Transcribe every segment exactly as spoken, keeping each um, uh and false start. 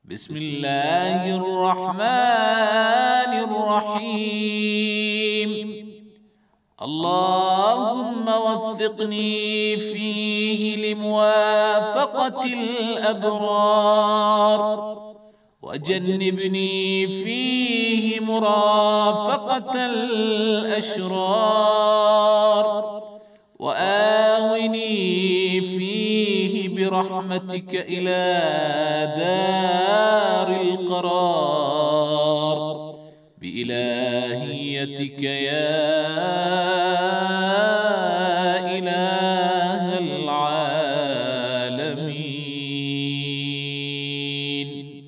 Bismillahir Rahmanir Rahim. Allahumma waffiqni fihi limuwafaqatil abrar wajannibni fihi murafaqatal ashrar wa awini fihi birahmatika ila daril qarar biilahiyatika ya ilahal alamin.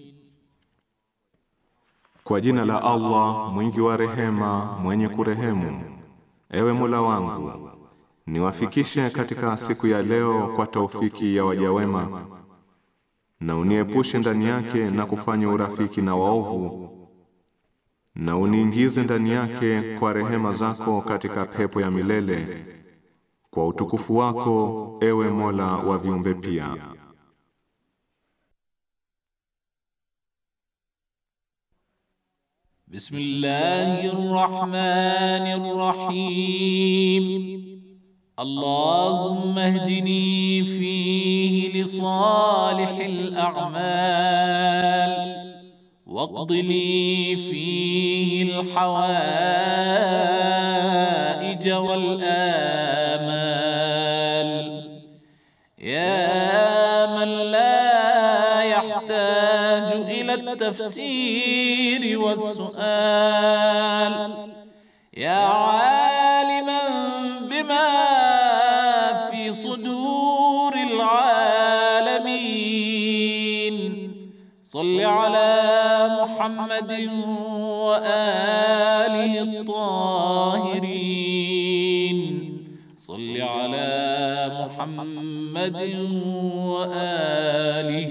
Kwa jina la Allah mwingi wa rehema mwenye kurehemu. Ewe Mola wangu, niwafikishe katika siku ya leo kwa taufiki ya waja wema, na uniepushe ndani yake na kufanya urafiki na waovu, na uniingize ndani yake kwa rehema zako katika pepo ya milele kwa utukufu wako, ewe Mola wa viumbe pia. Bismillahir Rahmanir Rahim. Allahumma ihdini fihi li salihil a'mal waqdi li fihi al hawaij wal amal ya man la yahtaju ila at tafsir was su'al ya aliman bima في صدور العالمين صل على محمد وآله الطاهرين صل على محمد وآله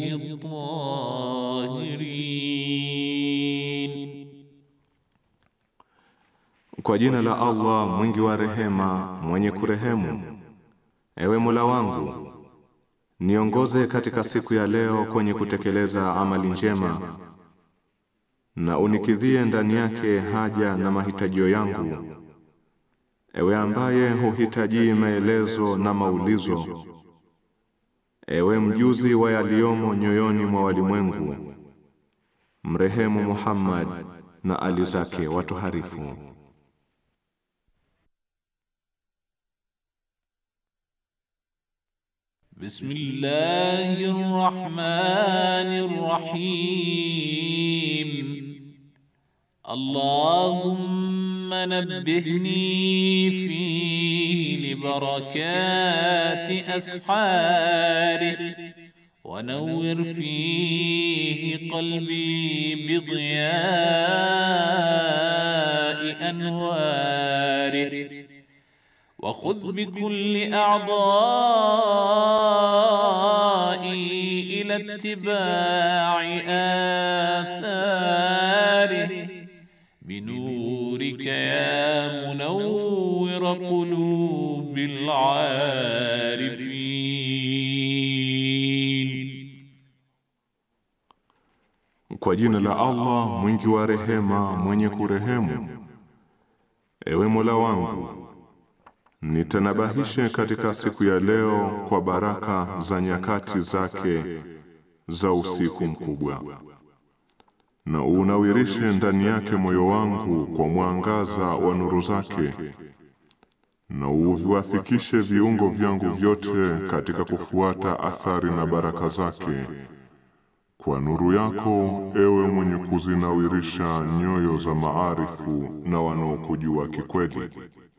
الطاهرين. Kwa jina la Allah mwingi wa rehema mwenye kurehemu. Ewe Mola wangu, niongoze katika siku ya leo kwenye kutekeleza amali njema, na unikidhie ndani yake haja na mahitajio yangu. Ewe ambaye huhitaji maelezo na maulizo, ewe mjuzi wa yaliyomo nyoyoni mwa walimwengu, mrehemu Muhammad na ali zake watoharifu. Bismillahir Rahmanir Rahim. Allahumma nabbihni fihi li barakati ashari wa nawwir fihi qalbi bi diya'i anwari وخذ بكل أعضائي إلى اتباع آثاره بنورك يا منور قلوب العارفين. Kwa jina la Allah mwingi wa rehema mwenye kurehemu. Ewe Mola wangu, nitanabahishe katika siku ya leo kwa baraka za nyakati zake za usiku mkubwa, na unawirishe ndani yake moyo wangu kwa mwangaza wa nuru zake, na uviwafikishe viungo vyangu vyote katika kufuata athari na baraka zake kwa nuru yako, ewe mwenye kuzinawirisha nyoyo za maarifu na wanaokujua kikweli.